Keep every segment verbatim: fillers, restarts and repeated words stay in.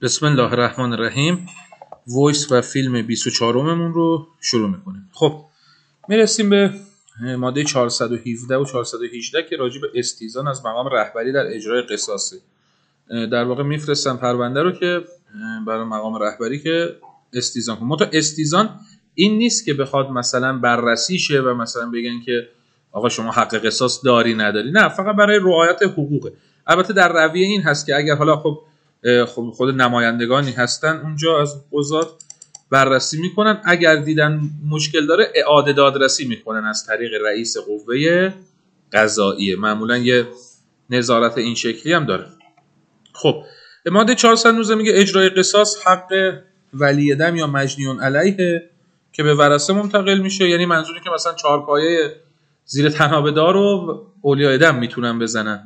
بسم الله الرحمن الرحیم. وایس و فیلم بیست و چهارممون رو شروع میکنیم. خب میرسیم به ماده چهارصد و هفده و چهارصد و هجده که راجع به استیزان از مقام رهبری در اجرای قصاصه. در واقع میفرستم پرونده رو که برای مقام رهبری که استیزان کنم. منتها استیزان این نیست که بخواد مثلا بررسی شه و مثلا بگن که آقا شما حق قصاص داری نداری، نه، فقط برای رعایت حقوقه. البته در رویه این هست که اگر حالا خب خب خود نمایندگانی هستن اونجا از قضات بررسی میکنن، اگر دیدن مشکل داره اعاده دادرسی میکنن از طریق رئیس قوه قضاییه. معمولا یه نظارت این شکلی هم داره. خب ماده چهارصد و نوزده میگه اجرای قصاص حق ولی دم یا مجنی علیه که به ورثه منتقل میشه. یعنی منظوری که مثلا چهارپایه زیر تنابه‌دار رو اولیاء دم میتونن بزنن.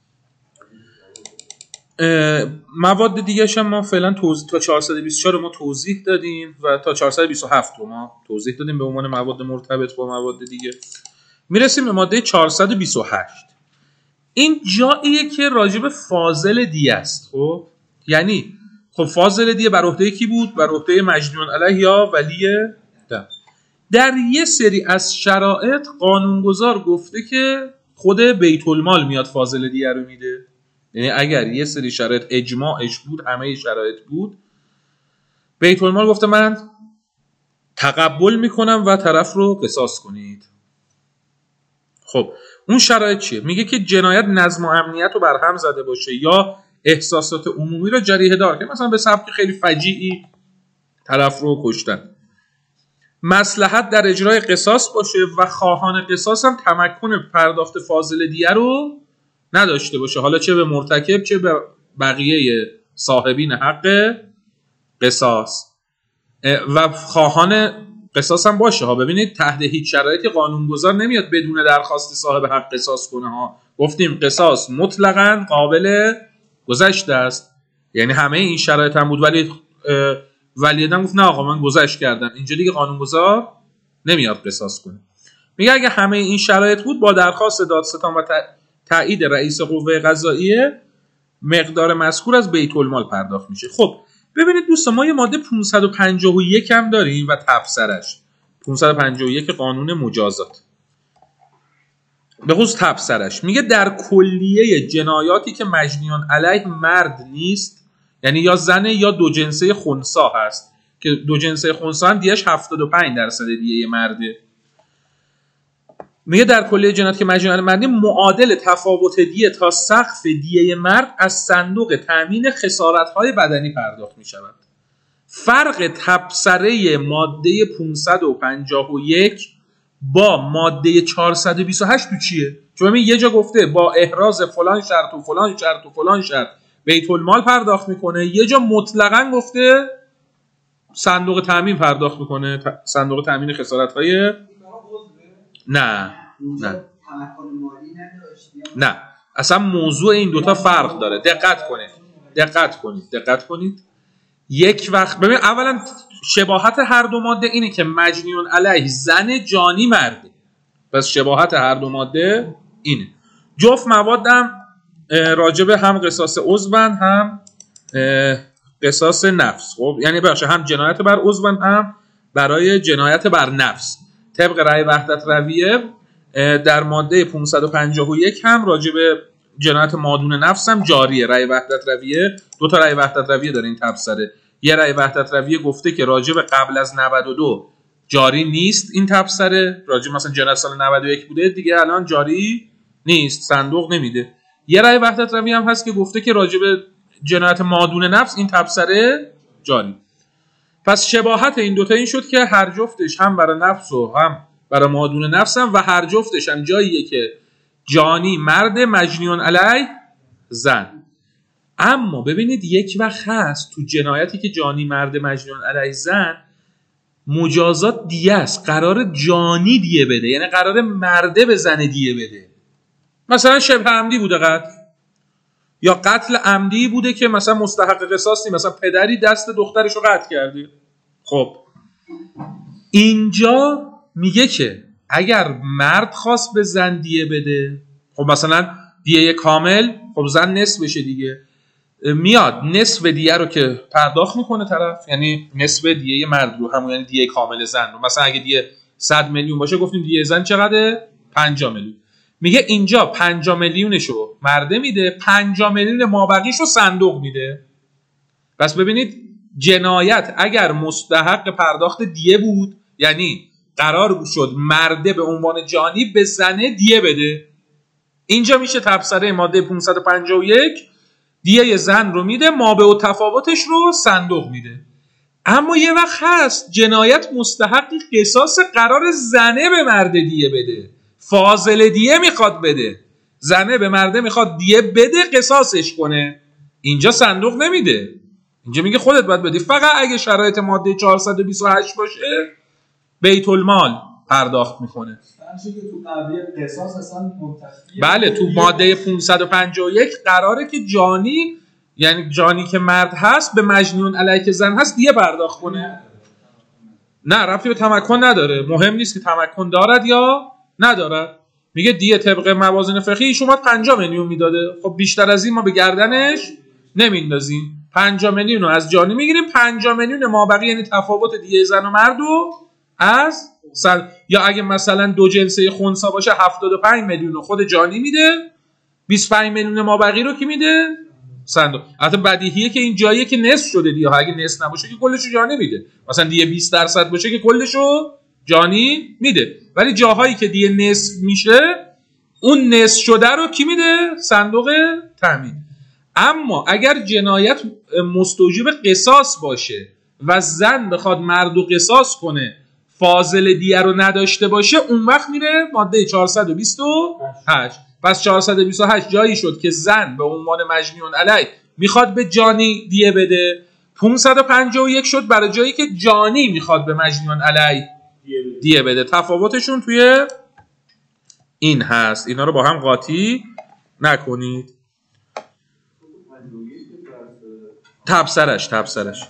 مواد دیگه هم ما فعلا توضیح تا چهارصد و بیست و چهار ما توضیح دادیم و تا چهارصد و بیست و هفت رو ما توضیح دادیم به عنوان مواد مرتبط با مواد دیگه. میرسیم به ماده چهارصد و بیست و هشت. این جاییه که راجب فاضل دیه است. خب یعنی خب فاضل دیه بر عهده کی بود؟ بر عهده مجنون علیه یا ولی دم. در یه سری از شرایط قانونگذار گفته که خود بیت المال میاد فاضل دیه رو میده. یعنی اگر یه سری شرایط اجماعش بود، همه شرایط بود، بیت المال گفته من تقبل میکنم و طرف رو قصاص کنید. خب اون شرایط چیه؟ میگه که جنایت نظم و امنیت رو برهم زده باشه یا احساسات عمومی رو جریحه دار که مثلا به سبک خیلی فجیعی طرف رو کشتن. مصلحت در اجرای قصاص باشه و خواهان قصاص هم تمکن پرداخت فاضل دیه رو نداشته باشه، حالا چه به مرتکب چه به بقیه صاحبین حق قصاص، و خواهان قصاص هم باشه ها. ببینید تحت هیچ شرایطی قانونگذار نمیاد بدون درخواست صاحب حق قصاص کنه ها. گفتیم قصاص مطلقاً قابل گذشته است، یعنی همه این شرایط هم بود ولی ولی دم گفت نه آقا من گذشت کردم، اینجا دیگه قانونگذار نمیاد قصاص کنه. میگه اگه همه این شرایط بود با درخواست دادستان و تایید رئیس قوه قضاییه مقدار مذکور از بیت المال پرداخت میشه. خب ببینید دوستان، ما یه ماده پانصد و پنجاه و یک هم داریم و تبصرش پانصد و پنجاه و یک قانون مجازات، به خصوص تبصرش میگه در کلیه جنایاتی که مجنیان علیه مرد نیست، یعنی یا زنه یا دو جنسه خنثی هست که دو جنسه خنثی هم دیش هفتاد و پنج درصد دیه مرده. میگه در کلیه جنایات که مجنون علیه مرد معادل تفاوت دیه تا سقف دیه مرد از صندوق تامین خسارت‌های بدنی پرداخت می‌شود. فرق تبصره ماده پانصد و پنجاه و یک با ماده چهارصد و بیست و هشت تو چیه؟ چون ببین یه جا گفته با احراز فلان شرط و فلان شرط و فلان شرط بیت المال پرداخت میکنه، یه جا مطلقاً گفته صندوق تامین پرداخت میکنه، صندوق تامین خسارت‌های نه نه نه اصلا موضوع این دوتا فرق داره. دقت کنید دقت کنید دقت کنید یک وقت ببین اولا شباهت هر دو ماده اینه که مجنیون علیه زن جانی مرده، پس شباهت هر دو ماده اینه. جفت موادم راجبه هم قصاص عضو هم قصاص نفس. خب یعنی باشه هم جنایت بر عضو هم برای جنایت بر نفس. طبق رأی وحدت رویه در ماده پانصد و پنجاه و یک هم راجع به جنایت مادون نفس هم جاریه. رأی وحدت رویه دو تا رأی وحدت رویه داره این تبصره. یه رأی وحدت رویه گفته که راجع به قبل از نود و دو جاری نیست این تبصره، راجع مثلا جنایت سال نود و یک بوده دیگه الان جاری نیست، صندوق نمیده. یه رأی وحدت رویه هم هست که گفته که راجع به جنایت مادون نفس این تبصره جاری. پس شباهت این دوتا این شد که هر جفتش هم برای نفس و هم برای مادون نفس هم و هر جفتش هم جاییه که جانی مرد مجنیون علیه زن. اما ببینید یک وقت هست تو جنایتی که جانی مرد مجنیون علیه زن مجازات دیه است، قرار جانی دیه بده، یعنی قرار مرده به زن دیه بده. مثلا شبه عمدی بوده قتل یا قتل عمدی بوده که مثلا مستحق قصاصی، مثلا پدری دست دخترشو قتل کرده. خب اینجا میگه که اگر مرد خواست به زن دیه بده، خب مثلا دیه کامل، خب زن نصف بشه دیگه. میاد نصف دیه رو که پرداخت میکنه طرف، یعنی نصف دیه مرد رو، همون یعنی دیه کامل زن رو. مثلا اگه دیه صد میلیون باشه گفتیم دیه زن چقدره؟ پنجاه میلیون. میگه اینجا پنجاه میلیونشو مرده میده، پنجاه میلیون مابقیشو صندوق میده. پس ببینید جنایت اگر مستحق پرداخت دیه بود، یعنی قرار شد مرده به عنوان جانی به زنه دیه بده، اینجا میشه تبصره ماده پانصد و پنجاه و یک، دیه زن رو میده، مابع و تفاوتش رو صندوق میده. اما یه وقت هست جنایت مستحق قصاص، قرار زنه به مرده دیه بده، فاضل دیه میخواد بده، زنه به مرده میخواد دیه بده قصاصش کنه، اینجا صندوق نمیده، اینجا میگه خودت باید بدی. فقط اگه شرایط ماده چهارصد و بیست و هشت باشه بیت المال پرداخت میکنه. که تو قضیه قصاص اصلا منتفی، بله تو ماده پانصد و پنجاه و یک قراره که جانی، یعنی جانی که مرد هست به مجنون علیه که زن هست دیه پرداخت کنه. نه ربطی به تمکن نداره، مهم نیست که تمکن دارد یا ندارد. میگه دیه طبق موازین فقهی ایشون باید پنجاه میلیون میداده، خب بیشتر از این ما به گردنش نمیندازیم، پنجاه میلیون رو از جانی میگیریم، پنجاه میلیون مابقی یعنی تفاوت دیه زن و مرد رو از سل... یا اگه مثلا دو جنسه خنثی باشه هفتاد و پنج میلیون رو خود جانی میده، بیست و پنج میلیون مابقی رو کی میده؟ صندوق. البته بدیهیه که این جاییه که نصف شده دیگه، اگه نصف نباشه که کلشو جانی میده، مثلا دیگه بیست درصد باشه که کلشو جانی میده، ولی جاهایی که دیگه نصف میشه اون نصف شده رو کی میده؟ صندوق تامین. اما اگر جنایت مستوجب قصاص باشه و زن بخواد مرد رو قصاص کنه، فاضل دیه رو نداشته باشه، اون وقت میره ماده چهارصد و بیست و هشت. پس چهارصد و بیست و هشت جایی شد که زن به عنوان مجنون علیه میخواد به جانی دیه بده، پانصد و پنجاه و یک شد برای جایی که جانی میخواد به مجنون علیه دیه بده. تفاوتشون توی این هست، اینا رو با هم قاطی نکنید. تبصرش تبصرش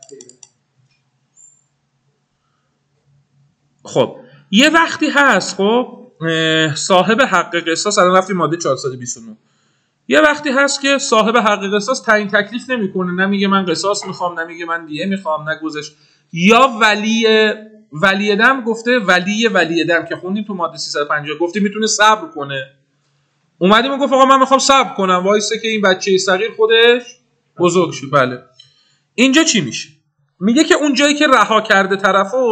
خب یه وقتی هست، خب صاحب حق قصاص، الان رفتیم ماده چهارصد و بیست و نه، یه وقتی هست که صاحب حق قصاص تعیین تکلیف نمیکنه، نمیگه من قصاص میخوام، نمیگه من دیه میخوام، نگذش، یا ولی ولی دم گفته، ولی ولی دم که خوندیم تو ماده سیصد و پنجاه گفته میتونه صبر کنه، اومدیم و گفت آقا من میخوام صبر کنم وایسه که این بچه صغیر خودش بزرگ شه. بله اینجا چی میشه؟ میگه که اون جایی که رها کرده طرفو،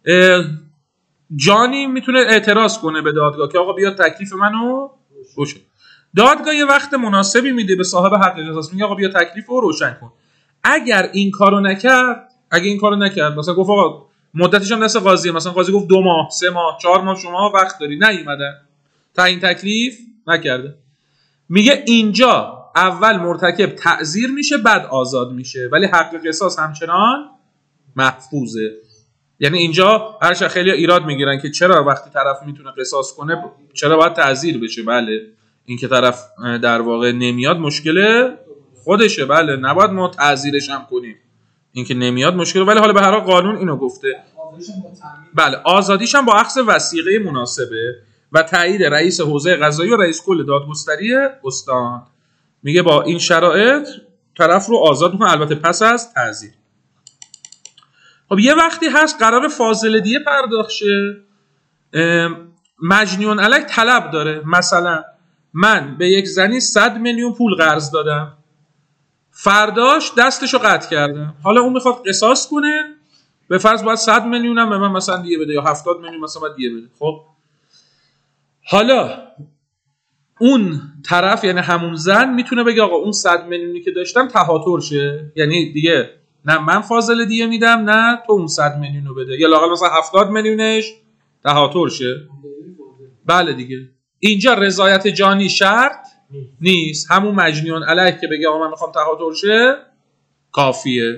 جانی میتونه اعتراض کنه به دادگاه که آقا بیا تکلیف منو روشن. دادگاه یه وقت مناسبی میده به صاحب حق قصاص، میگه آقا بیا تکلیف رو روشن کن. اگر این کارو نکرد، اگه این کارو نکرد، مثلا گفت آقا مدتش هم دست قاضیه، مثلا قاضی گفت دو ماه، سه ماه، چهار ماه شما وقت داری، نیومدن، تعیین تکلیف نکرده، میگه اینجا اول مرتکب تعزیر میشه بعد آزاد میشه، ولی حق قصاص همچنان محفوظه. یعنی اینجا هرچند خیلی ایراد میگیرن که چرا وقتی طرف میتونه قصاص کنه چرا باید تعزیر بشه. بله این که طرف در واقع نمیاد مشکل خودشه، بله نباید ما تعزیرش هم کنیم، این که نمیاد مشکل، ولی حالا به هر حال قانون اینو گفته. بله آزادیش هم با اخذ وثیقه مناسبه و تایید رئیس حوزه قضایی و رئیس کل دادگستری استان. میگه با این شرایط طرف رو آزاد میکنه، البته پس از تعزیر. خب یه وقتی هست قرار فاضل دیه پرداخت شه، مجنون علیه طلب داره، مثلا من به یک زنی صد میلیون پول قرض دادم، فرداش دستشو قطع کردم، حالا اون میخواد قصاص کنه، به فرض باید صد میلیون هم به من مثلا دیه بده یا هفتاد میلیون مثلا باید دیه بده. خب حالا اون طرف یعنی همون زن میتونه بگه آقا اون صد میلیونی که داشتم تهاتر شه، یعنی دیگه نه من فاضل دیه میدم نه تو اون صد میلیون رو بده، یا لااقل مثلا هفتاد میلیونش تهاتر شه. بله دیگه اینجا رضایت جانی شرط نیست، همون مجنون علیه که بگه آقا من میخوام تهاتر شه کافیه.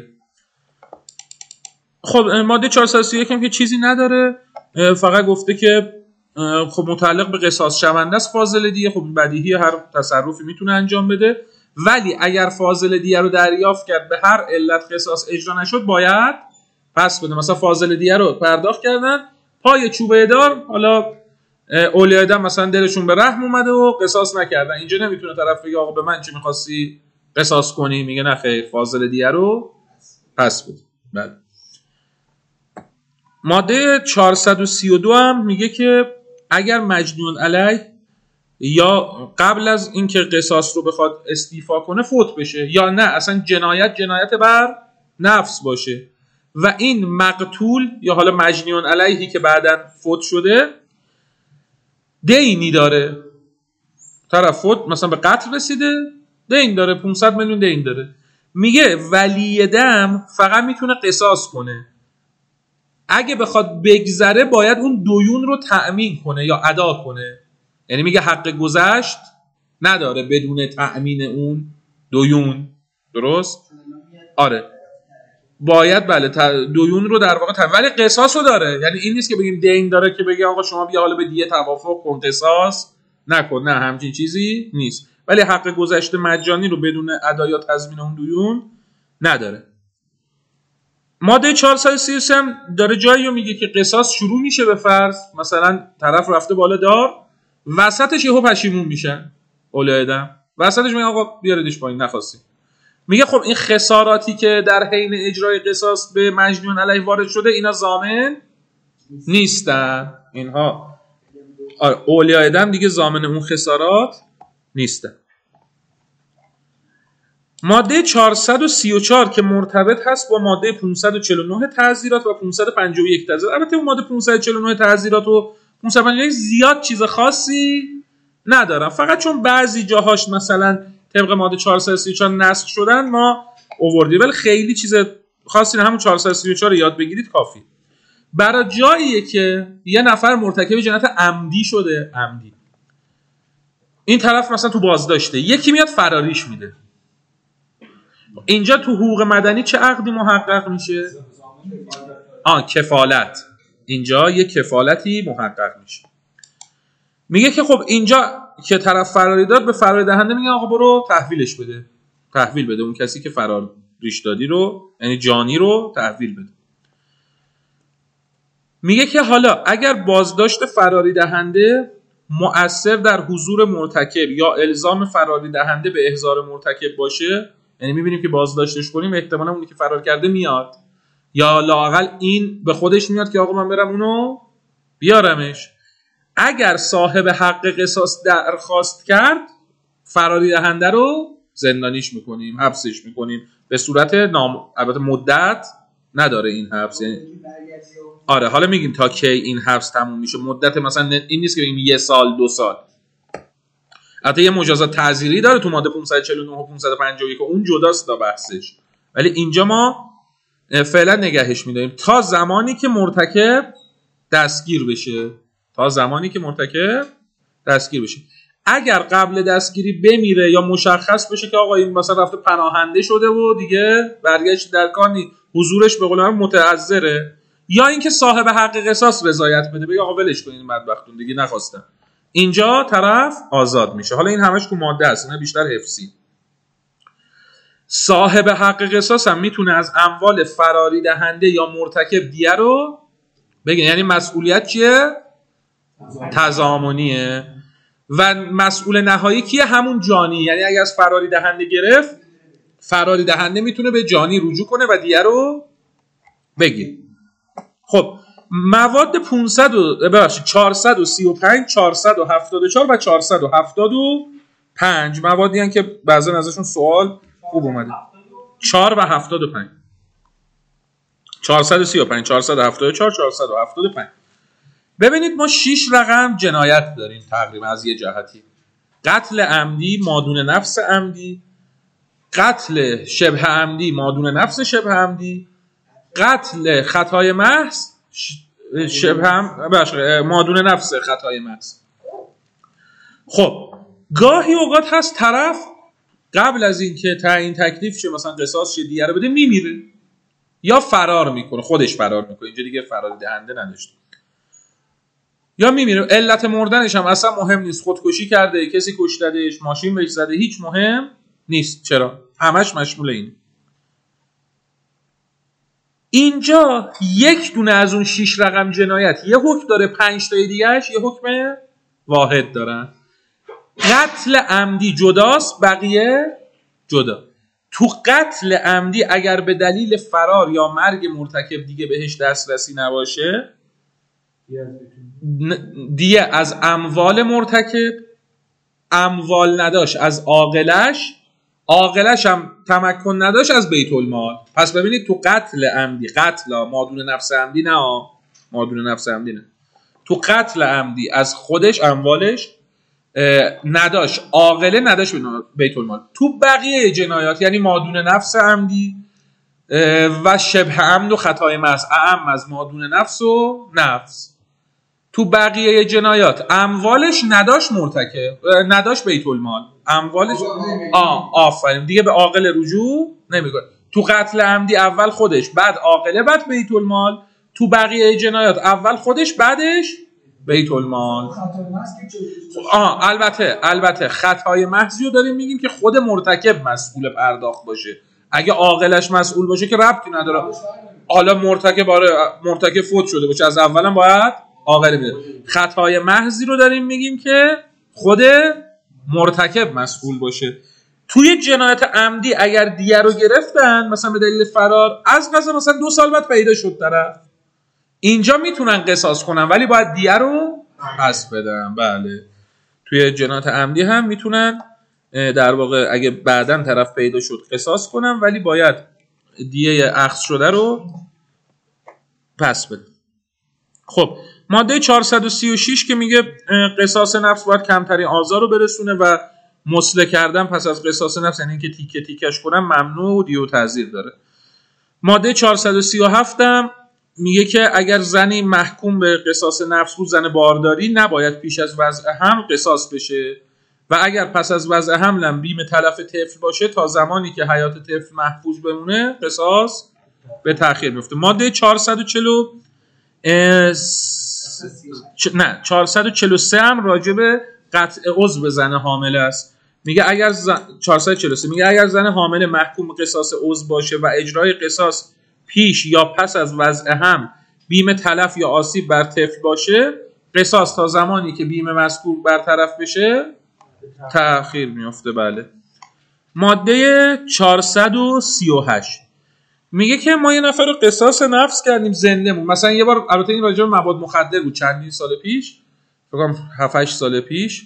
خب ماده چهارصد و سی و یک هم که چیزی نداره، فقط گفته که خب متعلق به قصاص شونده است فاضل دیه، خب بدیهی هر تصرفی میتونه انجام بده، ولی اگر فاضل دیه رو دریافت کرد به هر علت قصاص اجرا نشد باید پس بده. مثلا فاضل دیه رو پرداخت کردن، پای چوبه دار حالا اولیاء دم مثلا دلشون به رحم اومده و قصاص نکردن، اینجا نمیتونه طرف بگه آقا به من چی می‌خواستی قصاص کنی؟ میگه نه خیر، فاضل دیه رو پس بده. بله. ماده چهارصد و سی و دو هم میگه که اگر مجنون علیه یا قبل از اینکه قصاص رو بخواد استیفا کنه فوت بشه، یا نه اصلا جنایت جنایت بر نفس باشه و این مقتول یا حالا مجنون علیهی که بعداً فوت شده دینی داره، طرف فوت مثلا به قتل رسیده، دین داره، پانصد میلیون دین داره، میگه ولی دم فقط میتونه قصاص کنه، اگه بخواد بگذره باید اون دیون رو تأمین کنه یا ادا کنه. یعنی میگه حق گذشت نداره بدون تأمین اون دیون. درست؟ آره باید بله دیون رو در واقع تأمین، ولی قصاص رو داره. یعنی این نیست که بگیم دین داره که بگه آقا شما بیا حالا به دیه توافق کن قصاص نکن، نه همچین چیزی نیست، ولی حق گذشت مجانی رو بدون ادا یا تضمین اون دیون نداره. ماده چهارصد و سی و سه هم داره جایی رو میگه که قصاص شروع میشه به فرض مثلا طرف رفته بالا دار، وسطش یهو پشیمون میشن اولای دم، وسطش میگن آقا بیاردش پایین نخواستی. میگه خب این خساراتی که در حین اجرای قصاص به مجنون علیه وارد شده اینا ضامن نیستن، اینها اولای دم دیگه ضامن اون خسارات نیستن. ماده چهارصد و سی و چهار که مرتبط هست با ماده پانصد و چهل و نه تعزیرات و پانصد و پنجاه و یک تعزیرات. البته اون ماده پانصد و چهل و نه تعزیرات و پانصد و پنجاه و یک زیاد چیز خاصی ندارن، فقط چون بعضی جاهاش مثلا طبق ماده چهارصد و سی و چهار نسخ شدن ما آوردیم، ولی خیلی چیز خاصی نه، همون چهارصد و سی و چهار رو یاد بگیرید کافی. برای جاییه که یه نفر مرتکب جنایت عمدی شده، عمدی، این طرف مثلا تو بازداشته، یکی میاد فراریش میده، اینجا تو حقوق مدنی چه عقدی محقق میشه؟ آه کفالت. اینجا یه کفالتی محقق میشه. میگه که خب اینجا که طرف فراری داد به فراری دهنده میگه آقا برو تحویلش بده، تحویل بده اون کسی که فراریش دادی رو، یعنی جانی رو تحویل بده. میگه که حالا اگر بازداشت فراری دهنده مؤثر در حضور مرتکب یا الزام فراری دهنده به احضار مرتکب باشه، یعنی میبینیم که بازداشتش کنیم احتمالاً اونی که فرار کرده میاد، یا لااقل این به خودش میاد که آقا من برم اونو بیارمش. اگر صاحب حق قصاص درخواست کرد فراری دهنده رو زندانیش میکنیم، حبسش میکنیم به صورت نام، البته مدت نداره این حبس، یعنی آره حالا میگیم تا کی این حبس تموم میشه، مدت مثلا این نیست که بگیم یه سال دو سال. البته یه مجازات تعزیری داره تو ماده پانصد و چهل و نه و پانصد و پنجاه و یک، اون جداست تا بحثش، ولی اینجا ما فعلا نگهش میداریم تا زمانی که مرتکب دستگیر بشه، تا زمانی که مرتکب دستگیر بشه. اگر قبل دستگیری بمیره یا مشخص بشه که آقا این مثلا رفته پناهنده شده و دیگه برگشت در کار نی، حضورش به قول من متعذره، یا اینکه صاحب حق قصاص رضایت بده بگه آقا ولش کنین بدبختون دیگه نخواستم، اینجا طرف آزاد میشه. حالا این همش تو ماده هست، نه بیشتر حفظی. صاحب حق قصاص هم میتونه از اموال فراری دهنده یا مرتکب دیه رو بگه، یعنی مسئولیت چیه؟ تضامنیه. و مسئول نهایی کیه؟ همون جانی. یعنی اگه از فراری دهنده گرفت، فراری دهنده میتونه به جانی رجوع کنه و دیه رو بگیر. خب مواد پانصد و ببخشید چهارصد و سی و پنج، چهارصد و هفتاد و چهار و چهارصد و هفتاد و پنج موادی هستند که بعضا ازشون سوال خوب اومده. چهار و هفتاد و پنج، چهارصد و سی و پنج، چهارصد و هفتاد و چهار، چهارصد و هفتاد و پنج. ببینید ما شش رقم جنایت داریم تقریبا از یه جهتی: قتل عمدی، مادون نفس عمدی، قتل شبه عمدی، مادون نفس شبه عمدی، قتل خطای محض، شبه هم مادون نفس خطای محض. خب گاهی اوقات هست طرف قبل از این که تعیین تکلیف شه مثلا قصاص شه دیگه رو بده میمیره یا فرار میکنه، خودش فرار میکنه، اینجا دیگه فرار دهنده نداشته، یا میمیره. علت مردنش هم اصلا مهم نیست، خودکشی کرده، کسی کشتدش، ماشین بهش زده، هیچ مهم نیست. چرا؟ همش مشمول اینه. اینجا یک دونه از اون شش رقم جنایت یه حکم داره، پنج تا دیگه‌اش یه حکم واحد دارن. قتل عمدی جداست، بقیه جدا. تو قتل عمدی اگر به دلیل فرار یا مرگ مرتکب دیگه بهش دسترسی نباشه، دیگه از اموال مرتکب، اموال نداشت از عاقلش، عاقلش هم تمکن نداشت از بیت المال. پس ببینید تو قتل عمدی، قتل مادون نفس عمدی نه مادون نفس عمدی نه تو قتل عمدی از خودش اموالش نداشت، عاقله نداشت بیت المال. تو بقیه جنایات یعنی مادون نفس عمدی و شبه عمد و خطای محض، اعم از مادون نفس و نفس، تو بقیه جنایات اموالش نداشت مرتکب، نداشت بیت المال، اموالش آه آفرین دیگه به عاقل رجوع نمیکنه. تو قتل عمدی اول خودش، بعد عاقله، بعد بیت المال. تو بقیه جنایات اول خودش، بعدش بیت المال. آه البته البته خطای محضی رو داریم میگیم که خود مرتکب مسئول پرداخت باشه. اگه عاقلش مسئول باشه که ربطی نداره. حالا مرتکب آره مرتکب فوت شده باشه از اولم باید عاقل میده. خطای محضی رو داریم میگیم که خود مرتکب مسئول باشه. توی جنایت عمدی اگر دیه رو گرفتن مثلا به دلیل فرار، از قضا مثلا دو سال بعد پیدا شد طرف، اینجا میتونن قصاص کنن ولی باید دیه رو پس بدن. بله توی جنایت عمدی هم میتونن در واقع اگه بعداً طرف پیدا شد قصاص کنن ولی باید دیه اخذ شده رو پس بدن. خب ماده چهارصد و سی و شش که میگه قصاص نفس باید کمترین آزار رو برسونه و مسله کردن پس از قصاص نفس یعنی اینکه تیکه تیکش کنن ممنوع و دیه و تعزیر داره. ماده چهارصد و سی و هفت هم میگه که اگر زنی محکوم به قصاص نفس بود، زن بارداری، نباید پیش از وضع حمل قصاص بشه و اگر پس از وضع حمل هم بیم تلف طفل باشه تا زمانی که حیات طفل محفوظ بمونه قصاص به تأخیر میفته. ماده چهارصد و چهل نه چهارصد و چهل و سه هم راجع به قطع عضو زن حامل است. میگه اگر زن... چهارصد و چهل و سه میگه اگر زن حامل محکوم به قصاص عضو باشه و اجرای قصاص پیش یا پس از وضع حمل بیم تلف یا آسیب بر طفل باشه، قصاص تا زمانی که بیم مذکور برطرف بشه تأخیر میفته. بله. ماده چهارصد و سی و هشت میگه که ما یه نفر رو قصاص نفس کردیم زنده مون، مثلا یه بار، البته این راجع به مواد مخدر بود چندین سال پیش، فکر کنم هفت هشت سال پیش،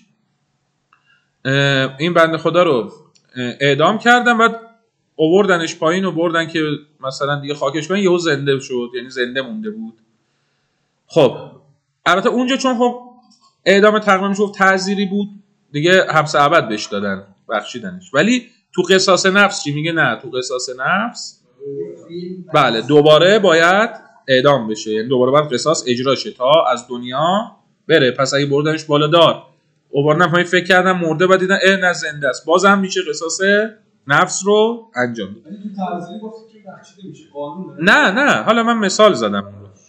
این بنده خدا رو اعدام کردن بعد آوردنش پایین و بردن که مثلا دیگه خاکش کنن، یهو زنده شد، یعنی زنده مونده بود. خب البته اونجا چون خب اعدام تقریبا میشه تعزیری بود دیگه حبس ابد بهش دادن، بخشیدنش. ولی تو قصاص نفس چی میگه؟ نه تو قصاص نفس بله دوباره باید اعدام بشه، یعنی دوباره باید قصاص اجرا شه تا از دنیا بره. پس اگه بردنش بالا دار آوردن پایین فکر کردن مرده بعد دیدن اه نه زنده است، بازم میشه قصاص نفس رو انجام بده. یعنی تو تعزیری گفتی که بخشیده میشه قانون نه نه حالا من مثال زدم.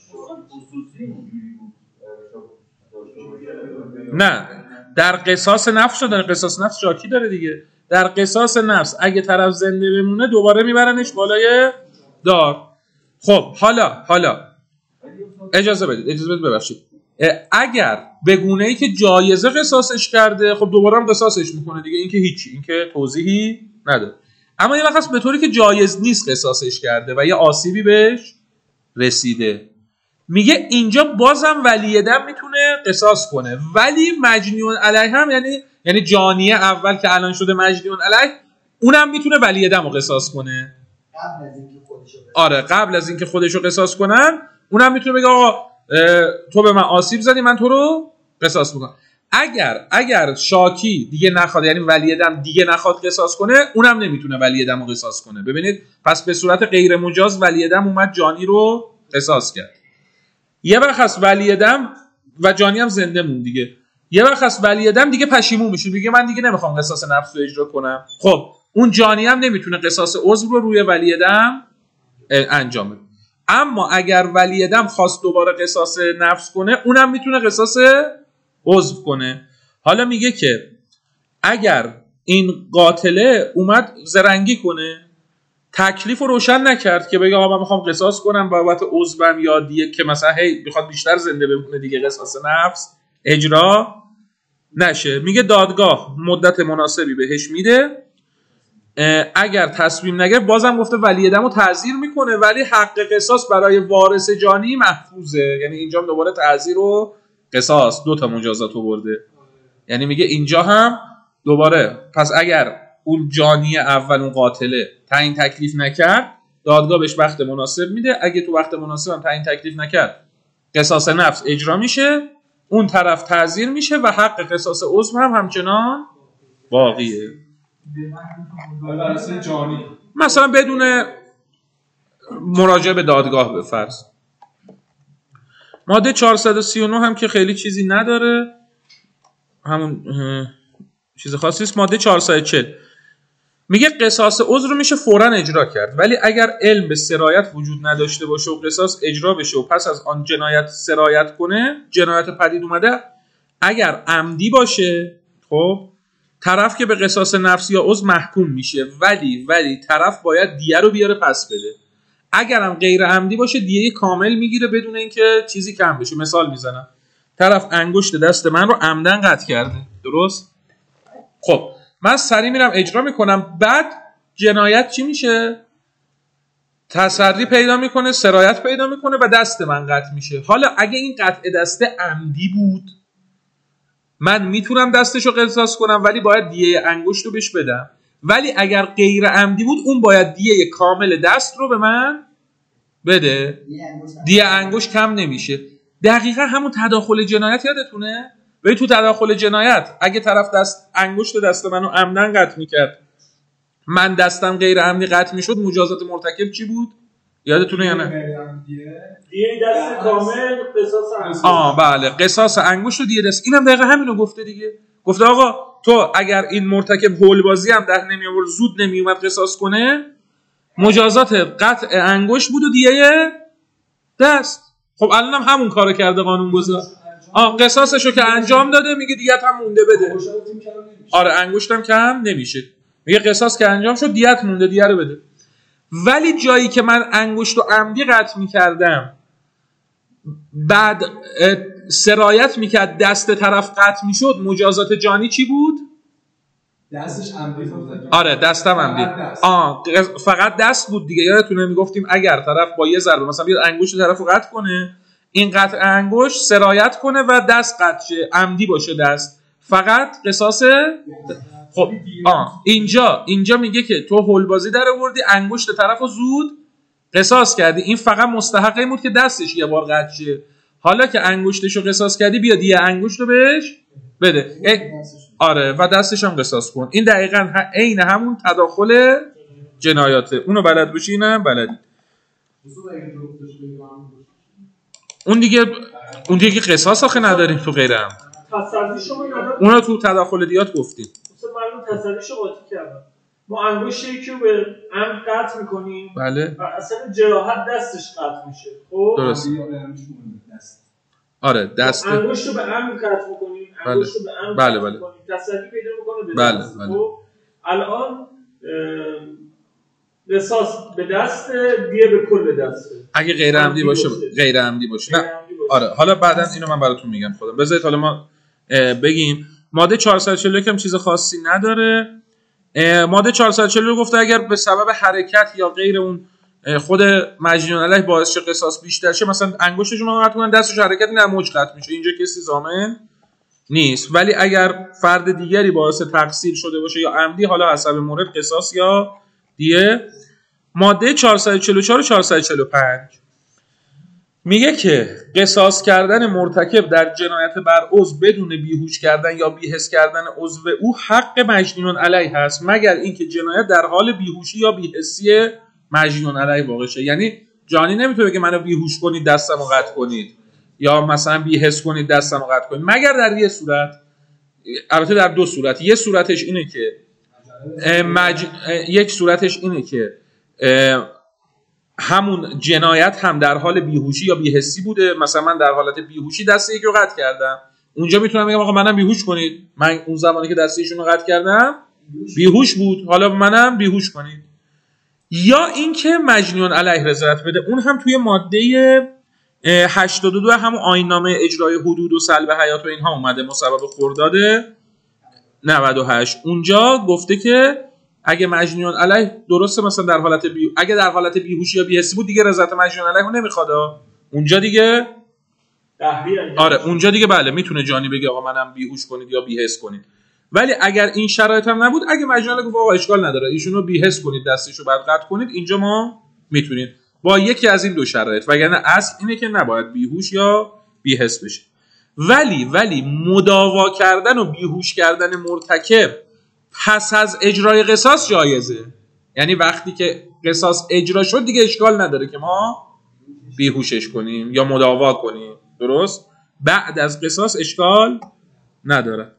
نه در قصاص نفس شدن، قصاص نفس شاکی داره دیگه. در قصاص نفس اگه طرف زنده بمونه دوباره میبرنش بالای دار. خب حالا حالا اجازه بدید اجازه بدید ببخشید، اگر به گونه‌ای که جایزه قصاصش کرده خب دوباره هم قصاصش میکنه دیگه، این که هیچی، این که توضیحی نداره. اما یه وقت به طوری که جایز نیست قصاصش کرده و یه آسیبی بهش رسیده، میگه اینجا بازم ولی دم میتونه قصاص کنه، ولی مجنون علیه هم یعنی یعنی جانیه اول که الان شده مجنون علیه، اونم میتونه ولی دم رو قصاص کنه قبل از اینکه خودشو آره قبل از اینکه خودشو قصاص کنن، اونم میتونه بگه آقا تو به من آسیب زدی من تو رو قصاص میکنم. اگر اگر شاکی دیگه نخواد، یعنی ولی دم دیگه نخواد قصاص کنه، اونم نمیتونه ولی دم رو قصاص کنه. ببینید پس به صورت غیر مجاز ولی دم اومد جانی رو قصاص کرد. یه وقت هست ولی دم و جانی هم زنده مون دیگه، یه وقت هست ولی دم دیگه پشیمون میشه، میگه من دیگه نمیخوام قصاص نفس رو اجرا کنم. خب اون جانی هم نمیتونه قصاص عضو رو روی ولی دم انجام بده. اما اگر ولی دم خواست دوباره قصاص نفس کنه، اونم میتونه قصاص عضو کنه. حالا میگه که اگر این قاتله اومد زرنگی کنه، تکلیف رو روشن نکرد که بگه آقا من میخوام قصاص کنم بابت عضوم یا دیگه که مثلا هی میخواد بیشتر زنده بمونه دیگه قصاص نفس اجرا نشه، میگه دادگاه مدت مناسبی بهش میده اگر تصمیم نگرفت بازم گفته ولی دمو تعزیر میکنه ولی حق قصاص برای وارث جانی محفوظه. یعنی اینجا دوباره تعزیر و قصاص دو تا مجازات آورده. یعنی میگه اینجا هم دوباره پس اگر اون جانی اول اون قاتله تعیین تکلیف نکرد دادگاه بهش وقت مناسب میده، اگه تو وقت مناسب هم تعیین تکلیف نکرد قصاص نفس اجرا میشه، اون طرف تعزیر میشه و حق قصاص عضو هم همچنان باقیه. مثلا بدون مراجعه به دادگاه به فرض. ماده چهارصد و سی و نه هم که خیلی چیزی نداره، همون چیز خاصی است. ماده چهارصد و چهل میگه قصاص عضو رو میشه فوراً اجرا کرد ولی اگر علم به سرایت وجود نداشته باشه و قصاص اجرا بشه و پس از آن جنایت سرایت کنه، جنایت پدید اومده اگر عمدی باشه، خب طرف که به قصاص نفس یا عضو محکوم میشه ولی ولی طرف باید دیه رو بیاره پس بده. اگر هم غیر عمدی باشه دیه کامل میگیره بدون اینکه چیزی کم بشه. مثال میزنم، طرف انگشت دست من رو عمدن قطع کرده، درست؟ خب من سریع میرم اجرا میکنم، بعد جنایت چی میشه؟ تسری پیدا میکنه، سرایت پیدا میکنه و دست من قطع میشه. حالا اگه این قطع دست عمدی بود من میتونم دستشو قصاص کنم ولی باید دیه انگشت رو بهش بدم، ولی اگر غیر عمدی بود اون باید دیه کامل دست رو به من بده، دیه انگشت کم نمیشه. دقیقا همون تداخل جنایت یادتونه؟ ولی تو تداخل جنایت اگه طرف دست انگشت دست منو عمدن قطع میکرد من دستم غیر عمدی قطع میشد، مجازات مرتکب چی بود؟ یادتونه یا نه؟ دیه دست کامل قصاص انگشت. آه بله، قصاص انگشت و دیه دست. اینم دقیقا همینو گفته دیگه. گفته آقا تو اگر این مرتکب هول بازی هم ده نمی آورد زود نمی اومد قصاص کنه، مجازات قطع انگشت بود و دیه دست. خب الان هم همون کارو کرده قانون گذار. آه قصاصشو که انجام داده میگه دیت هم مونده بده. آره انگشتم کم نمیشه. میگه قصاص که انجام شد دیت مونده، دیه رو بده. ولی جایی که من انگشت و عمدی قطع میکردم بعد سرایت میکرد دست طرف قطع میشد، مجازات جانی چی بود؟ دستش عمدی بود. آره دستم عمدی. آه فقط دست بود دیگه. یادتونه میگفتیم اگر طرف با یه ضربه مثلا بیاد انگشت طرفو قطع کنه، این قطع انگشت سرایت کنه و دست قطع شه، عمدی باشه دست، فقط قصاص. خب آه اینجا اینجا میگه که تو هولبازی در آوردی انگشت طرفو زود قصاص کردی، این فقط مستحق این بود که دستش یه بار قطع شه. حالا که انگشتشو قصاص کردی بیا دیگه انگشتو بهش بده. آره و دستش هم قصاص کن. این دقیقاً عین همون تداخل جنایاته. اونو بلد باشی اینم بلدی. اون دیگه اون دیگه قصاص آخه نداریم تو غیر هم. تصدیشو نداریم. اونو تو تداخل دیات گفتیم. مثلا معلوم تصدیشو قاطی کردم. ما انگشت یکی رو به عمد قطع میکنیم. بله. و اصلا جراحت دستش قطع میشه. خب درست. آره دست انگشت رو به عمد قطع میکنیم. انگشت رو به عمد بله قطع بله. میکنیم. تصدی پیدا میکنه به بله دست. بله. خب الان قصاص به دست، دیه به کل دسته. اگه غیر عمدی باشه غیر عمدی باشه. نه آره حالا بعداً اینو من براتون میگم خودم. بذارید حالا ما بگیم. ماده چهارصد و چهل و یک هم چیز خاصی نداره. ماده چهارصد و چهل و یک گفته اگر به سبب حرکت یا غیر اون خود مجنون علیه باعث شه قصاص بیشتر شه، مثلا انگشتشون رو قطع کنن دستش حرکت نه موج قطع میشه، اینجا کسی ضامن نیست. ولی اگر فرد دیگری باعث تقصیر شده باشه یا عمدی، حالا حسب مورد قصاص یا دیه. ماده چهارصد و چهل و چهار و چهارصد و چهل و پنج میگه که قصاص کردن مرتکب در جنایت بر عضو بدون بیهوش کردن یا بی‌حس کردن عضو او حق مجنون علیه است، مگر اینکه جنایت در حال بیهوشی یا بی‌حسی مجنون علیه واقع شه. یعنی جانی نمیتونه بگه منو بیهوش کنید دستمو قطع کنید یا مثلا بی‌حس کنید دستمو قطع کنید، مگر در یه صورت. البته در دو صورت. یه صورتش اینه که مج... یک صورتش اینه که همون جنایت هم در حال بیهوشی یا بی‌حسی بوده، مثلا من در حالت بیهوشی دست یکی رو قطع کردم، اونجا میتونم بگم آقا منم بیهوش کنید، من اون زمانی که دست ایشون رو قطع کردم بیهوش بود، حالا منم بیهوش کنید. یا اینکه مجنون علیه رضایت بده، اون هم توی ماده هشتاد و دو همون آیین‌نامه اجرای حدود و سلب حیات و اینها اومده، مصوب خرداد نود و هشت. اونجا گفته که اگه مجنون علیه درسته مثلا در حالت بی... اگه در حالت بیهوشی یا بی‌حسی بود دیگه رضایت مجنون علیه رو نمیخواد. اونجا دیگه آره اونجا دیگه بله میتونه جانی بگه آقا منم بیهوش کنید یا بی‌حس کنید. ولی اگر این شرایط هم نبود، اگه مجنون علیه گفت آقا اشکال نداره ایشونو بی‌حس کنید دستشو بعد قطع کنید، اینجا ما میتونید با یکی از این دو شرایط، وگرنه اصل اینه که نباید بیهوش یا بی‌حس بشه. ولی ولی مداوا کردن و بیهوش کردن مرتکب پس از اجرای قصاص جایزه. یعنی وقتی که قصاص اجرا شد دیگه اشکال نداره که ما بیهوشش کنیم یا مداوا کنیم، درست؟ بعد از قصاص اشکال نداره.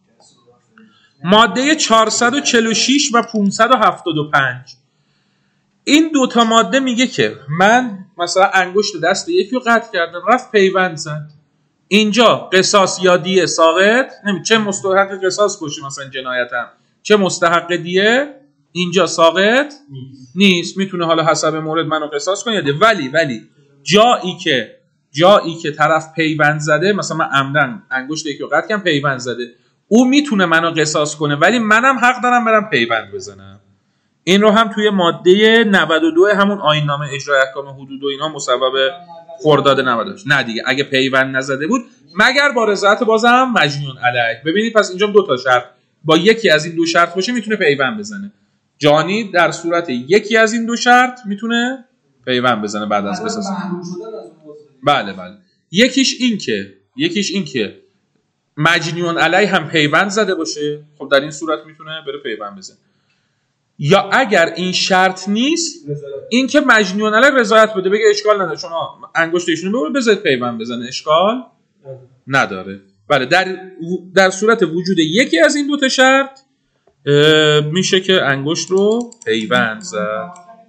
ماده چهارصد و چهل و شش و پانصد و هفتاد و پنج این دوتا ماده میگه که من مثلا انگشت دست یکی رو قطع کردم، رفت پیوند زد، اینجا قصاص یا دیه ساقط نمی، چه مستحق قصاص باشه مثلا جنایتم چه مستحق دیه، اینجا ساقط نیست, نیست. میتونه حالا حسب مورد منو قصاص کنه. ولی ولی جایی که جایی که طرف پیوند زده، مثلا من عمدن انگشت یکی رو قطع کردم پیوند زده، او میتونه منو قصاص کنه ولی منم حق دارم برم پیوند بزنم. این رو هم توی ماده نود و دو همون آیین نامه اجرای احکام حدود و اینا مصوب خرداد نود و هشت. نه دیگه اگه پیوند نزده بود مگر با رضایت بازم مجنون علیه. ببینید پس اینجا دو تا شرط، با یکی از این دو شرط باشه میتونه پیوند بزنه. جانی در صورت یکی از این دو شرط میتونه پیوند بزنه بعد از قصاص. بله بله. یکیش این که یکیش این که مجنون علیه هم پیوند زده باشه، خب در این صورت میتونه بره پیوند بزنه. یا اگر این شرط نیست، این که مجنون علیه رضایت بده، بگه اشکال نداره شما انگشت ایشونو ببرید بذارید پیوند بزنه، اشکال نداره. بله در در صورت وجود یکی از این دو تا شرط میشه که انگشت رو پیوند زد.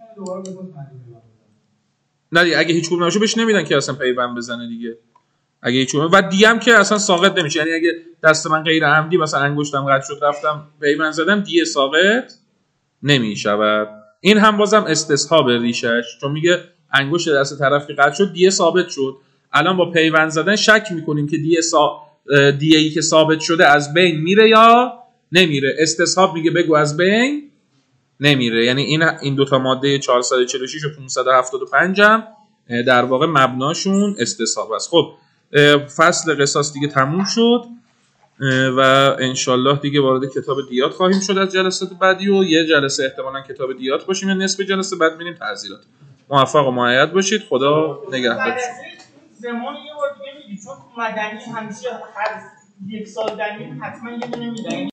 نه دیگه اگه هیچ کدوم نباشه بهش نمیدن که اصلا پیوند بزنه دیگه. اگه هیچ کدوم و دیگه هم که اصلا ساقط نمیشه. یعنی اگه دست من غیر عمدی مثلا انگشتم قطع شد رفتم پیوند زدم دیگه ساقط نمیشود. این هم بازم استصحاب ریشش، چون میگه انگشت دست طرف که قطع شد دیگه ثابت شد، الان با پیوند زدن شک میکنیم که دیگه سا... دیگه ای که ثابت شده از بین میره یا نمیره. استصحاب میگه بگو از بین نمیره. یعنی این این دو تا ماده چهارصد و چهل و شش و پانصد و هفتاد و پنج هم در واقع مبناشون استصحاب است. خب فصل قصاص دیگه تموم شد و انشالله دیگه وارد کتاب دیات خواهیم شد از جلسات بعدی و یه جلسه احتمالاً کتاب دیات باشیم یا نصف جلسه بعد میریم تعزیرات. موفق و مؤید باشید. خدا نگهدار. زمان یه بار دیگه میگی چون مدنی همیشه هر یک سال در این حتما یه دونه میدن.